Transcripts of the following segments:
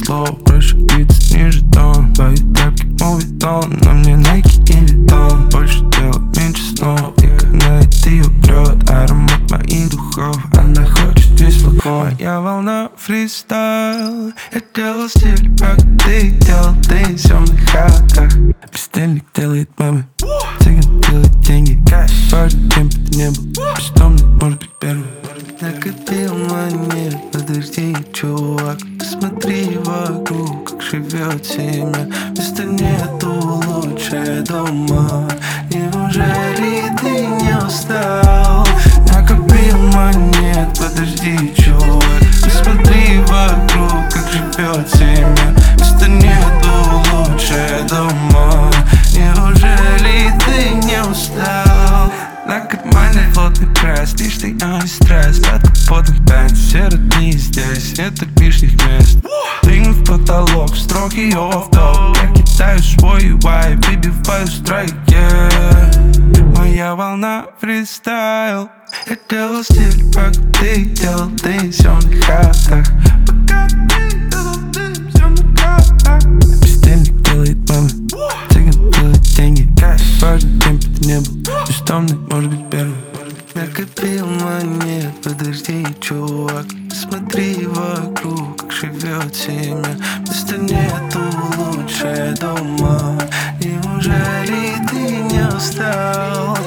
слов, проще биться ниже тон. Твои тапки мувитон, на мне Nike и Vuitton. Больше дела, меньше снов, и когда это ее прет, аромат моих духов, она хочет весь флакон. Моя волна фристайл, я делал стиль, как ты делал, ты в темных хатах. Бездельник делает мемы, цыган делает деньги. Важно, кем бы ты не был, престомный, может быть первый. Накопил монет, подожди, чувак, посмотри вокруг, как живет семья. Места нету лучше дома. Неужели ты не устал? Накопил монет, подожди, чувак, посмотри вокруг, как живет семья. Места нету лучше дома. Неужели ты не устал? На кармане плотный пресс, лишний стресс. Под капотом бенд, все родные здесь, нет лишних мест. Прыгну в потолок, строгий офф-топ. Я кидаю свой вайб, выбиваю страйк, yeah. Моя волна фристайл, я делал стиль, как ты делал, ты в темных хатах. Пока ты делал, ты в темных хатах. Бездельник делает мемы, цыган делает деньги. Важно, кем бы ты не был, бездомный, может быть первый. Накопил монет, подожди, чувак, смотри вокруг, как живет семья. Места нету лучше дома. Неужели ты не устал?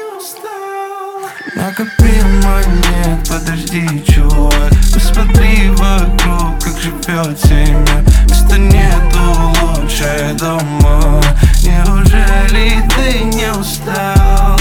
Накопил монет, подожди, чувак, посмотри вокруг, как живет семья. Места нету лучше дома. Неужели ты не устал?